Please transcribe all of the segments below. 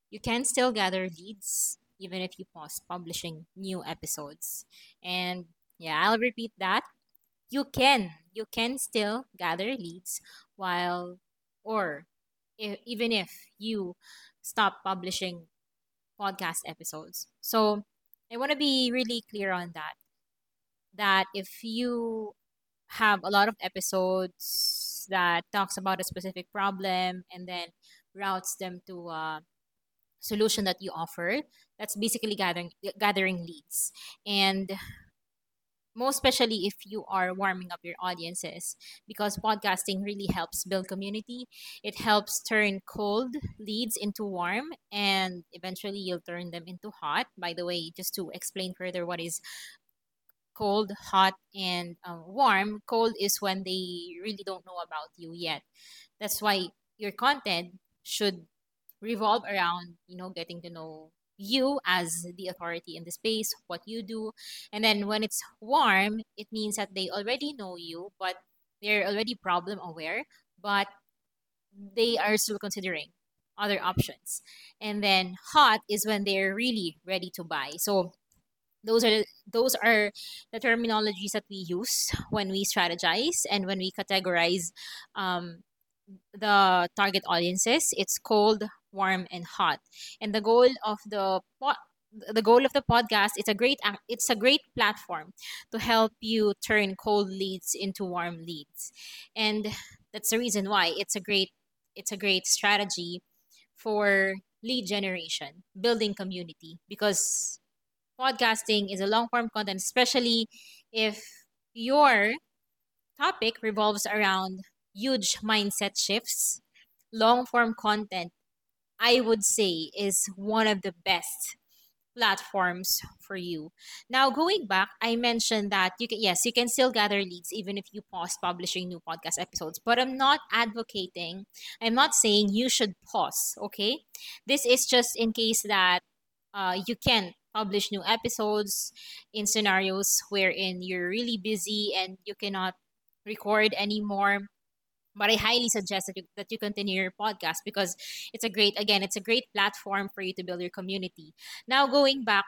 you can still gather leads even if you pause publishing new episodes. And yeah, I'll repeat that. You can still gather leads while or even if you stop publishing podcast episodes. So I want to be really clear on that if you have a lot of episodes that talks about a specific problem and then routes them to a solution that you offer, that's basically gathering leads. And most especially if you are warming up your audiences, because podcasting really helps build community. It helps turn cold leads into warm, and eventually you'll turn them into hot. By the way, just to explain further what is cold, hot, and warm. Cold is when they really don't know about you yet. That's why your content should revolve around, getting to know you as the authority in the space, what you do. And then when it's warm, it means that they already know you, but they're already problem aware, but they are still considering other options. And then hot is when they're really ready to buy. So those are the terminologies that we use when we strategize and when we categorize um, the target audiences. It's cold, warm, and hot. And the goal of the podcast, it's a great platform to help you turn cold leads into warm leads. And that's the reason why it's a great strategy for lead generation, building community, because podcasting is a long form content, especially if your topic revolves around huge mindset shifts. Long form content, I would say, is one of the best platforms for you. Now, going back, I mentioned that you can still gather leads even if you pause publishing new podcast episodes. But I'm not saying you should pause, okay? This is just in case that you can publish new episodes in scenarios wherein you're really busy and you cannot record anymore. But I highly suggest that you continue your podcast, because it's a great platform for you to build your community. Now, going back,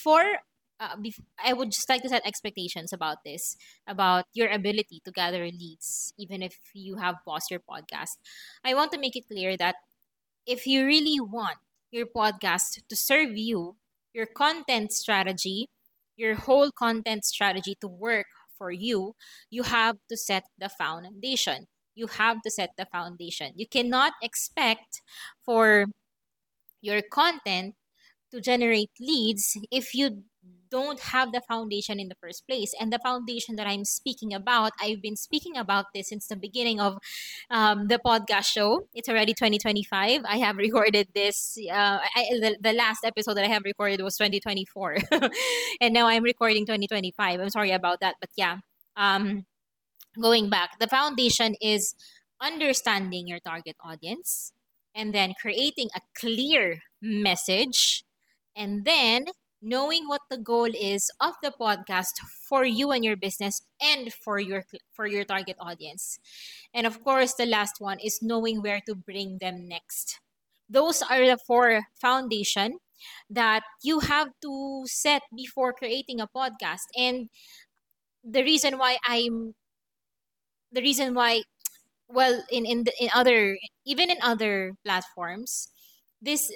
I would just like to set expectations about this, about your ability to gather leads even if you have paused your podcast. I want to make it clear that if you really want your podcast to serve you, your content strategy, your whole content strategy to work for you, you have to set the foundation. You have to set the foundation. You cannot expect for your content to generate leads if you don't have the foundation in the first place. And the foundation that I'm speaking about, I've been speaking about this since the beginning of the podcast show. It's already 2025. I have recorded this. The last episode that I have recorded was 2024. And now I'm recording 2025. I'm sorry about that. But yeah, um, going back, the foundation is understanding your target audience, and then creating a clear message, and then knowing what the goal is of the podcast for you and your business and for your target audience. And of course, the last one is knowing where to bring them next. Those are the four foundation that you have to set before creating a podcast. And the reason why I'm the reason why well in other, even in other platforms, this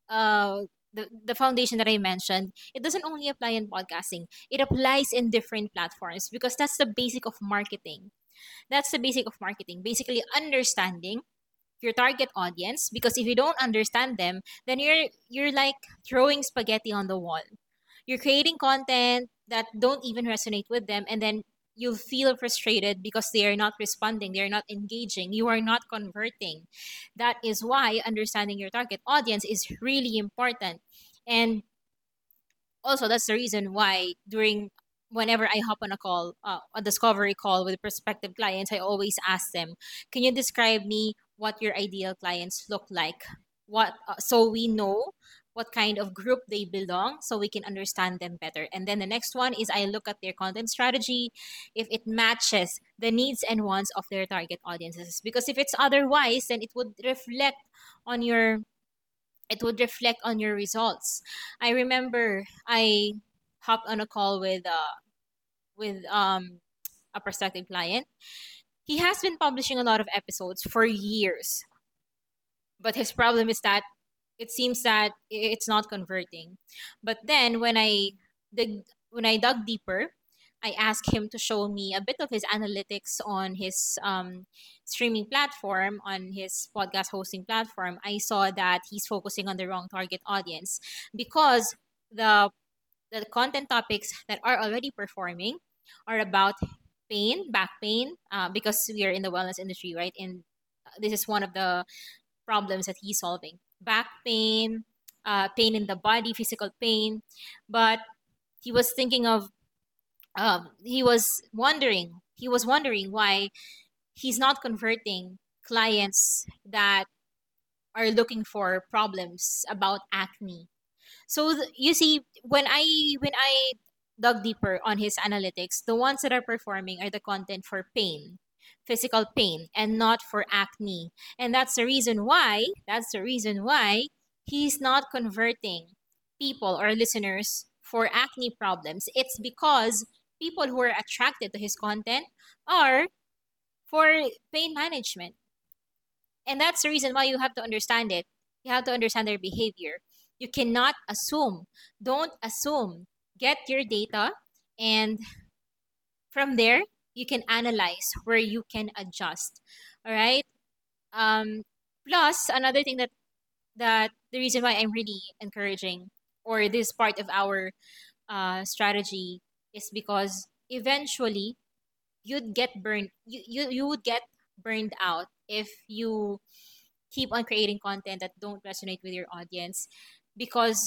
the foundation that I mentioned, it doesn't only apply in podcasting. It applies in different platforms, because that's the basic of marketing. That's the basic of marketing, basically understanding your target audience, because if you don't understand them, then you're like throwing spaghetti on the wall. You're creating content that don't even resonate with them, and then you feel frustrated because they are not responding, they are not engaging, you are not converting. That is why understanding your target audience is really important. And also, that's the reason why whenever I hop on a discovery call with prospective clients, I always ask them, can you describe me what your ideal clients look like? So we know what kind of group they belong, so we can understand them better. And then the next one is I look at their content strategy, if it matches the needs and wants of their target audiences. Because if it's otherwise, then it would reflect on your it would reflect on your results. I remember I hopped on a call with a prospective client. He has been publishing a lot of episodes for years, but his problem is that it seems that it's not converting. But then dig when I dug deeper, I asked him to show me a bit of his analytics on his streaming platform, on his podcast hosting platform. I saw that he's focusing on the wrong target audience because the the content topics that are already performing are about pain, back pain, because we are in the wellness industry, right? And this is one of the problems that he's solving: back pain, pain in the body, physical pain. But he was thinking of, he was wondering why he's not converting clients that are looking for problems about acne. So you see, when I dug deeper on his analytics, the ones that are performing are the content for pain, physical pain, and not for acne. And that's the reason why he's not converting people or listeners for acne problems. It's because people who are attracted to his content are for pain management. And that's the reason why you have to understand it. You have to understand their behavior. You cannot assume. Don't assume. Get your data, and from there you can analyze where you can adjust. All right. Um, Plus another thing that the reason why I'm really encouraging, or this part of our strategy, is because eventually you would get burned out if you keep on creating content that don't resonate with your audience, because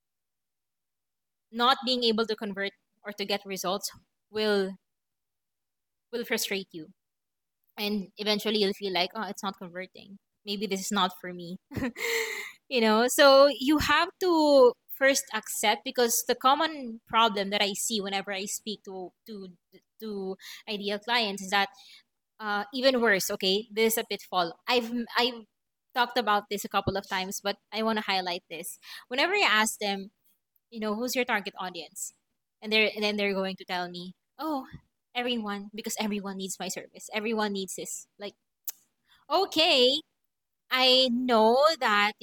not being able to convert or to get results will will frustrate you, and eventually you'll feel like, oh, it's not converting, maybe this is not for me. So you have to first accept, because the common problem that I see whenever I speak to ideal clients is that, even worse. Okay, this is a pitfall. I've talked about this a couple of times, but I want to highlight this. Whenever I ask them, who's your target audience, and then they're going to tell me, oh, everyone, because everyone needs my service. Everyone needs this. Like, okay, I know that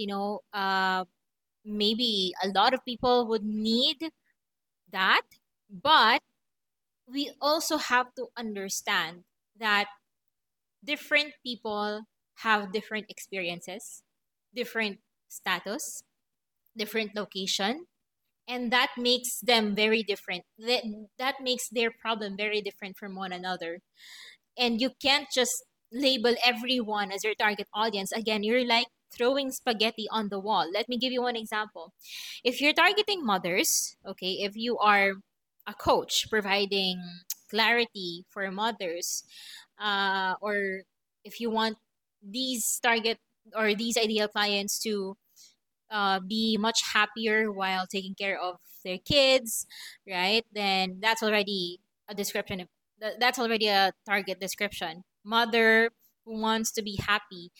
maybe a lot of people would need that, but we also have to understand that different people have different experiences, different status, different location, and that makes them very different. That makes their problem very different from one another. And you can't just label everyone as your target audience. Again, you're like throwing spaghetti on the wall. Let me give you one example. If you're targeting mothers, okay, if you are a coach providing clarity for mothers, or if you want these target or these ideal clients to be much happier while taking care of their kids, right? Then that's already a description of that's already a target description. Mother who wants to be happy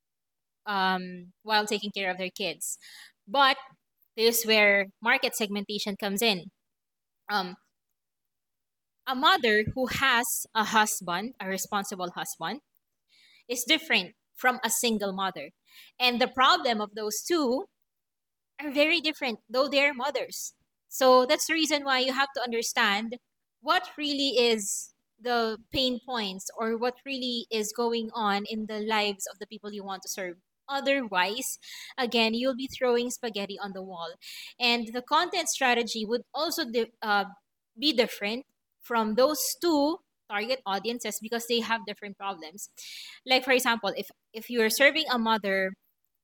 while taking care of their kids. But this is where market segmentation comes in. Um, a mother who has a husband, a responsible husband, is different from a single mother. And the problem of those two are very different, though they're mothers. So that's the reason why you have to understand what really is the pain points, or what really is going on in the lives of the people you want to serve. Otherwise, again, you'll be throwing spaghetti on the wall. And the content strategy would also be different from those two target audiences, because they have different problems. Like, for example, if you're serving a mother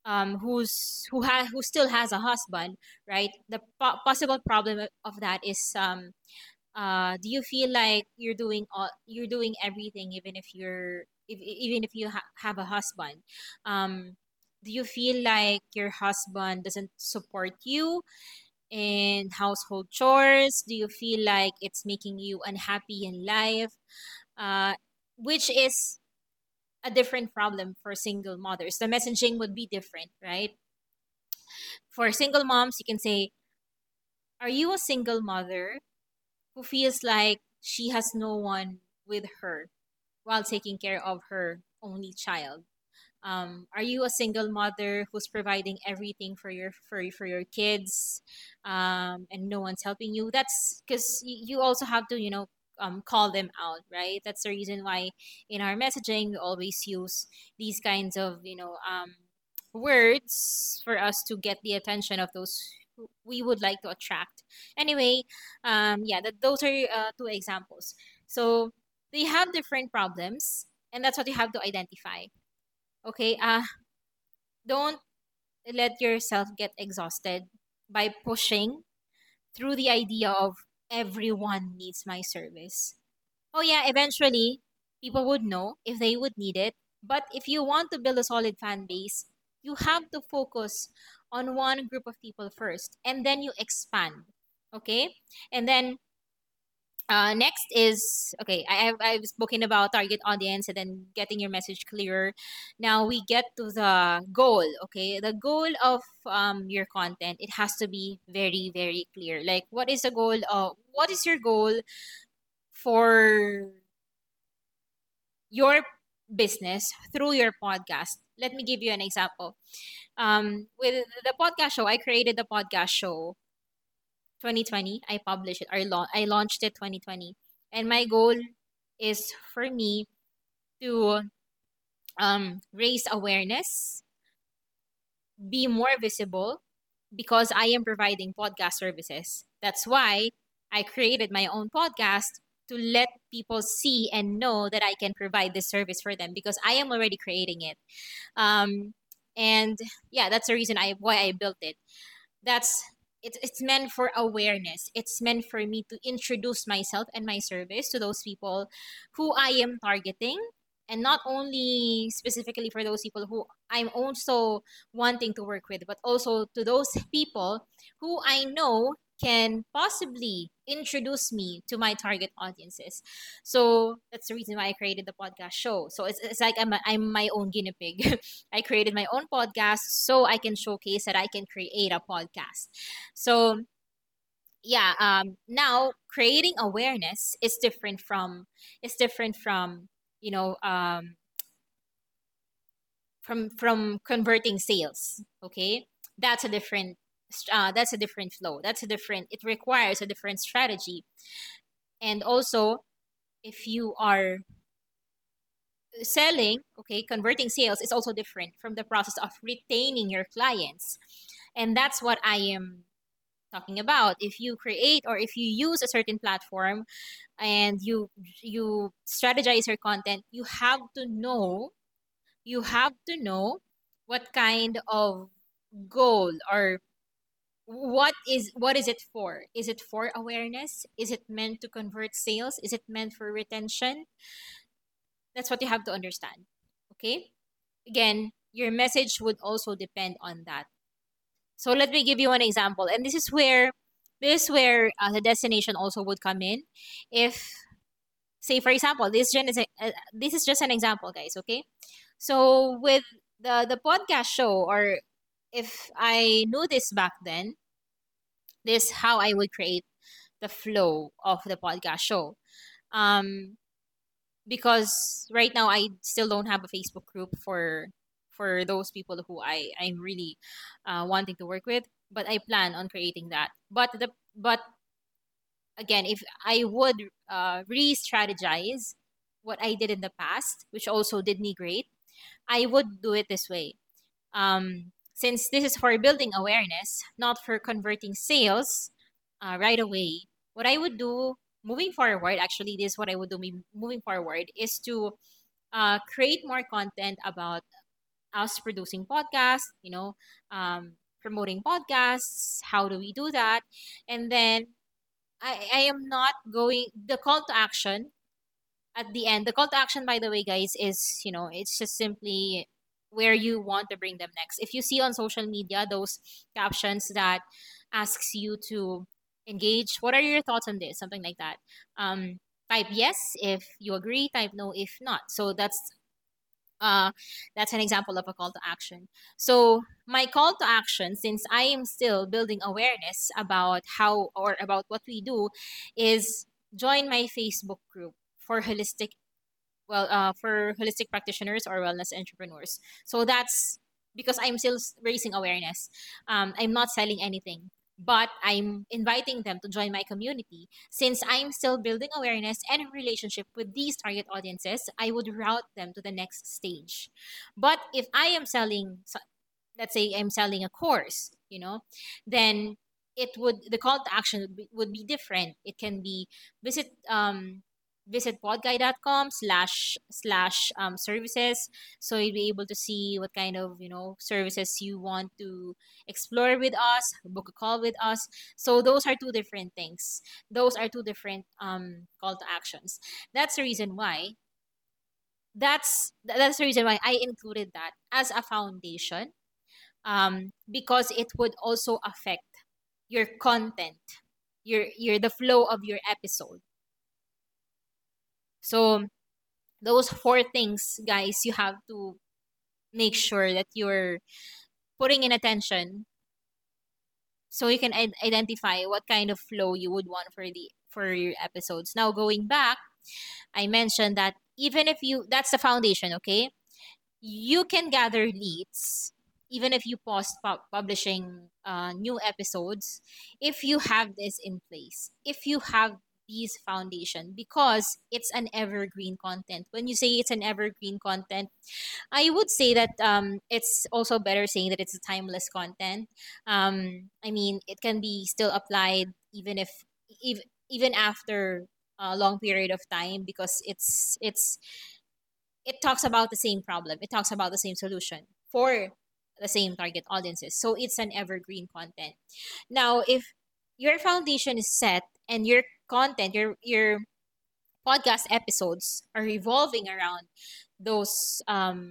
who still has a husband, right? The possible problem of that is, do you feel like you're doing everything, even if even if you have a husband? Do you feel like your husband doesn't support you in household chores? Do you feel like it's making you unhappy in life? uh, which is a different problem for single mothers. The messaging would be different, right? For single moms, you can say, are you a single mother who feels like she has no one with her while taking care of her only child? Are you a single mother who's providing everything for your kids, and no one's helping you? That's because you also have to, call them out, right? That's the reason why in our messaging we always use these kinds of, words for us to get the attention of those who we would like to attract. Anyway, yeah, those are two examples. So they have different problems, and that's what you have to identify. Okay, don't let yourself get exhausted by pushing through the idea of everyone needs my service. Oh yeah, eventually people would know if they would need it. But if you want to build a solid fan base, you have to focus on one group of people first and then you expand. Okay? And then next is okay. I've spoken about target audience and then getting your message clearer. Now we get to the goal. Okay, the goal of your content, it has to be very very clear. Like what is the goal of what is your goal for your business through your podcast? Let me give you an example. With the podcast show, I created the podcast show 2020. I published it. I launched it 2020, and my goal is for me to raise awareness, be more visible, because I am providing podcast services. That's why I created my own podcast to let people see and know that I can provide this service for them because I am already creating it. Um, and yeah, that's the reason why I built it. That's it's meant for awareness. It's meant for me to introduce myself and my service to those people who I am targeting, and not only specifically for those people who I'm also wanting to work with, but also to those people who I know can possibly introduce me to my target audiences. So that's the reason why I created the podcast show. So it's like I'm my own guinea pig. I created my own podcast so I can showcase that I can create a podcast. So yeah, now creating awareness is different from you know from converting sales. Okay, that's a different that's a different flow. That's a different. It requires a different strategy, and also if you are selling, okay, converting sales is also different from the process of retaining your clients. And that's what I am talking about. If you create or if you use a certain platform and you strategize your content, you have to know what kind of goal or what is it for? Is it for awareness? Is it meant to convert sales? Is it meant for retention? That's what you have to understand. Okay? Again, your message would also depend on that. So let me give you an example, and this is where the destination also would come in. If say for example, this is just an example, guys. Okay, so with the podcast show, or if I knew this back then, this how I would create the flow of the podcast show. Um, because right now I still don't have a Facebook group for those people who I'm really wanting to work with, but I plan on creating that. But again, if I would re-strategize what I did in the past, which also did me great, I would do it this way. Since this is for building awareness, not for converting sales right away, what I would do moving forward, actually, this is what I would do moving forward, is to create more content about us producing podcasts, promoting podcasts. How do we do that? And then I am not going, the call to action at the end. The call to action, by the way, guys, is, it's just simply where you want to bring them next. If you see on social media those captions that asks you to engage, what are your thoughts on this? Something like that. Type yes if you agree, type no if not. So uh, that's an example of a call to action. So my call to action, since I am still building awareness about how or about what we do, is join my Facebook group for holistic practitioners or wellness entrepreneurs. So that's because I'm still raising awareness. I'm not selling anything, but I'm inviting them to join my community. Since I'm still building awareness and a relationship with these target audiences, I would route them to the next stage. But if I am selling, let's say I'm selling a course, then the call to action would be different. It can be visit visit podguy.com slash services, so you'll be able to see what kind of services you want to explore with us, book a call with us. So those are two different things. Those are two different call to actions. That's the reason why that's the reason why I included that as a foundation, because it would also affect your content, your the flow of your episode. So those four things, guys, you have to make sure that you're putting in attention, so you can identify what kind of flow you would want for your episodes. Now going back, I mentioned that even if you that's the foundation, okay? You can gather leads even if you pause publishing new episodes, if you have this in place, if you have these foundation, because it's an evergreen content. When you say it's an evergreen content, I would say that it's also better saying that it's a timeless content. I mean, it can be still applied even even after a long period of time, because it talks about the same problem. It talks about the same solution for the same target audiences. So it's an evergreen content. Now, if your foundation is set and your content, your podcast episodes are revolving around those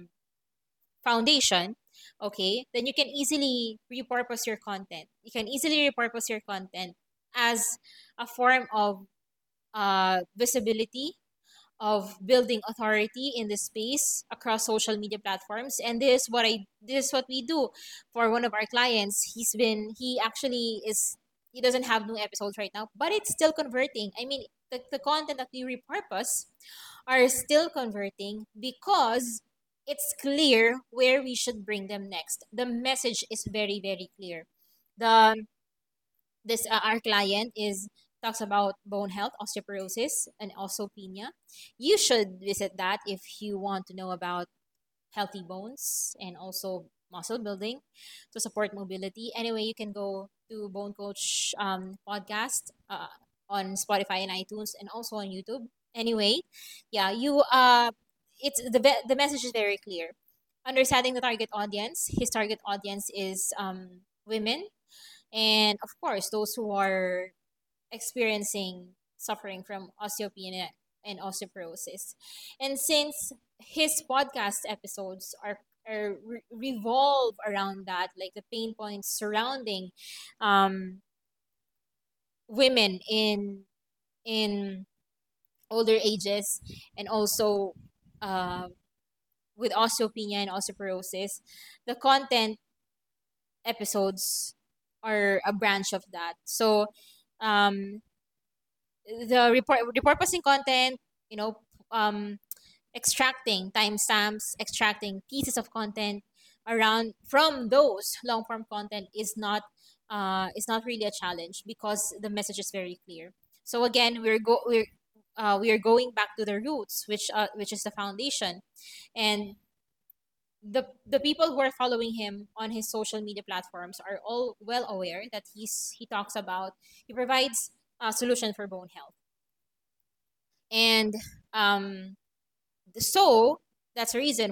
foundation, okay, then you can easily repurpose your content. You can easily repurpose your content as a form of visibility, of building authority in this space across social media platforms. And this is what we do for one of our clients. He actually is he doesn't have new episodes right now, but it's still converting. I mean, the content that we repurpose are still converting because it's clear where we should bring them next. The message is very, very clear. The this Our client is talks about bone health, osteoporosis, and osteopenia. You should visit that if you want to know about healthy bones and also muscle building to support mobility. Anyway, you can go to Bone Coach podcast on Spotify and iTunes, and also on YouTube. Anyway, yeah, the message is very clear. Understanding the target audience. His target audience is women, and of course those who are experiencing suffering from osteopenia and osteoporosis. And since his podcast episodes revolve around that, like the pain points surrounding um, women in older ages, and also uh, with osteopenia and osteoporosis, the content episodes are a branch of that. So um, the repurposing content, you know, um, extracting timestamps, extracting pieces of content around from those long form content is not really a challenge, because the message is very clear. So again, we are going back to the roots, which is the foundation, and the people who are following him on his social media platforms are all well aware that he provides a solution for bone health. And um, so that's the reason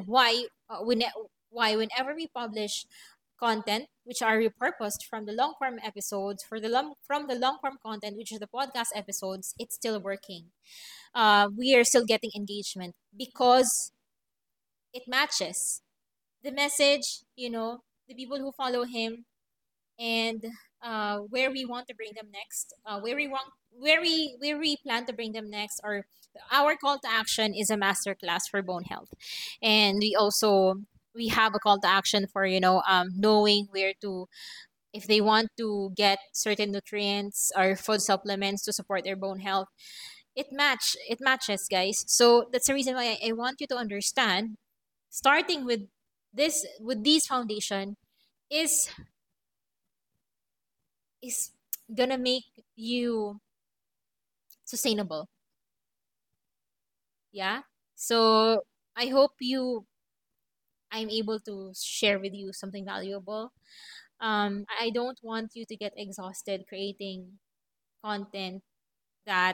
why whenever we publish content which are repurposed from the long form episodes from the long form content, which is the podcast episodes, it's still working. We are still getting engagement because it matches the message. The people who follow him and where we want to bring them next, where we plan to bring them next, or our call to action is a master class for bone health, and we have a call to action for knowing where to, if they want to get certain nutrients or food supplements to support their bone health. It matches, guys. So that's the reason why I want you to understand, starting with these foundation is is gonna make you sustainable. Yeah. So I hope I'm able to share with you something valuable. I don't want you to get exhausted creating content that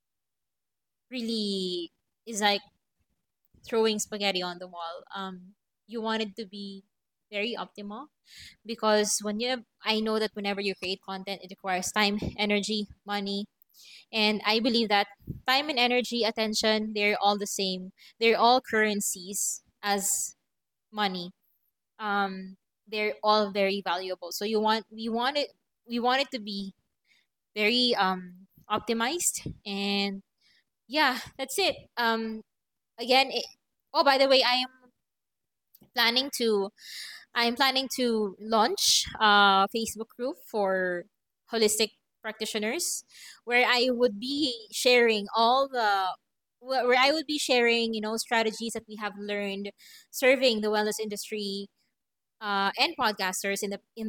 really is like throwing spaghetti on the wall. You want it to be very optimal, because I know that whenever you create content, it requires time, energy, money, and I believe that time and energy, attention, they're all the same. They're all currencies as money. Um, they're all very valuable. So we want it to be very optimized, and yeah, that's it. Again, oh, by the way, planning to I'm planning to launch a Facebook group for holistic practitioners, where I would be sharing where I would be sharing, strategies that we have learned serving the wellness industry, and podcasters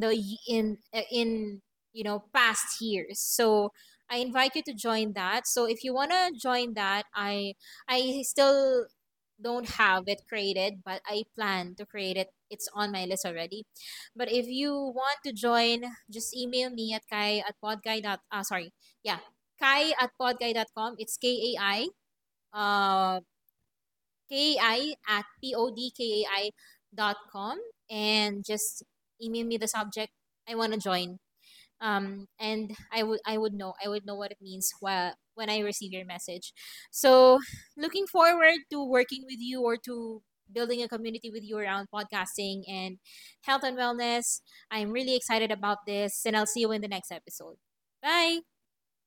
in past years. So I invite you to join that. So if you wanna join that, I still don't have it created, but I plan to create it. It's on my list already. But if you want to join, just email me at kai at podguy dot sorry, yeah, kai at podguy.com. It's KAI, uh KAI at podkai.com, and just email me the subject, I want to join. And I would know what it means when I receive your message. So looking forward to working with you, or to building a community with you around podcasting and health and wellness. I'm really excited about this, and I'll see you in the next episode. Bye.